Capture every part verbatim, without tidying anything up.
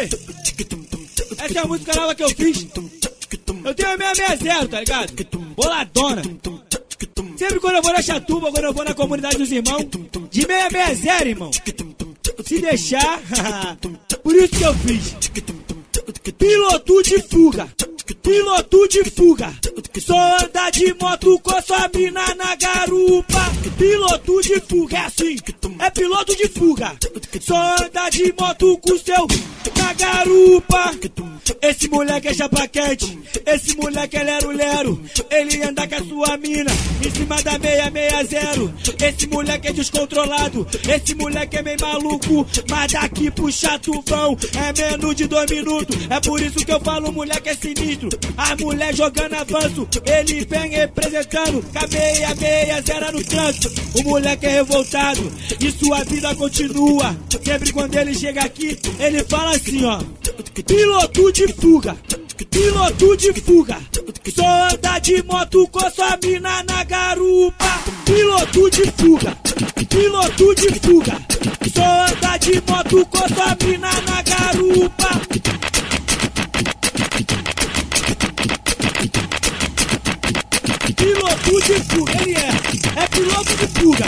aí. Essa é a música nova que eu fiz. Eu tenho a seiscentos e sessenta, tá ligado? Boladona. Sempre quando eu vou na Chatuba, quando eu vou na comunidade dos irmãos, de seiscentos e sessenta, irmão. Se deixar, por isso que eu fiz. Piloto de fuga, piloto de fuga. Só anda de moto com sua mina na garupa. Piloto de fuga, é assim, é piloto de fuga. Só anda de moto com seu na garupa. Esse moleque é chapa quente, esse moleque é lero-lero. Ele anda com a sua mina em cima da seiscentos e sessenta. Esse moleque é descontrolado, esse moleque é meio maluco. Mas daqui pro Chatuvão é menos de dois minutos. É por isso que eu falo, moleque é sinistro. As mulher jogando avanço, ele vem representando com a seiscentos e sessenta no trânsito. O moleque é revoltado e sua vida continua. Sempre quando ele chega aqui, ele fala assim, ó: piloto de fuga, piloto de fuga. Só anda de moto com sua mina na garupa. Piloto de fuga, piloto de fuga. Só anda de moto com sua mina na garupa. Piloto de fuga, ele é, é piloto de fuga.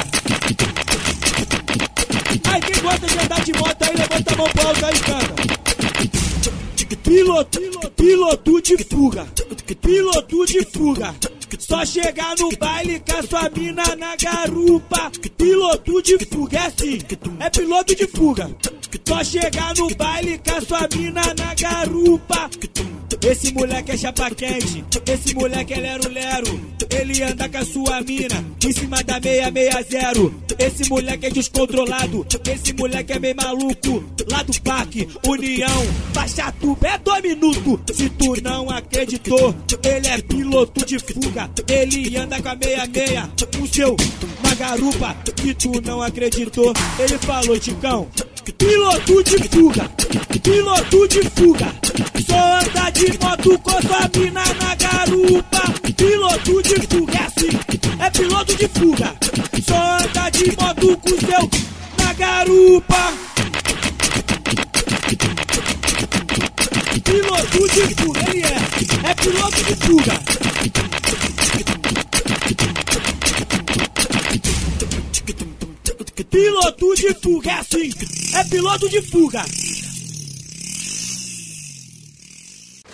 Aí quem gosta de andar de moto aí, levanta a mão pro alto aí, cara. Piloto, piloto de fuga, piloto de fuga. Só chegar no baile com a sua mina na garupa. Piloto de fuga, é assim, é piloto de fuga. Só chegar no baile com a sua mina na garupa. Esse moleque é chapa quente, esse moleque é lero-lero. Ele anda com a sua mina em cima da seiscentos e sessenta. Esse moleque é descontrolado, esse moleque é meio maluco. Lá do Parque União, baixa tu é dois minutos. Se tu não acreditou, ele é piloto de fuga. Ele anda com a seiscentos e sessenta, o seu uma garupa. Se tu não acreditou, ele falou, Ticão, piloto de fuga, piloto de fuga. Só anda de moto com sua mina na garupa. Piloto de fuga, é assim, é piloto de fuga. Só anda de moto com seu na garupa. Piloto de fuga, ele é, é piloto de fuga. Piloto de fuga, é assim, é piloto de fuga.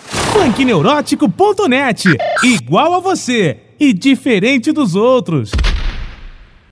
funk neurótico ponto net. Igual a você e diferente dos outros.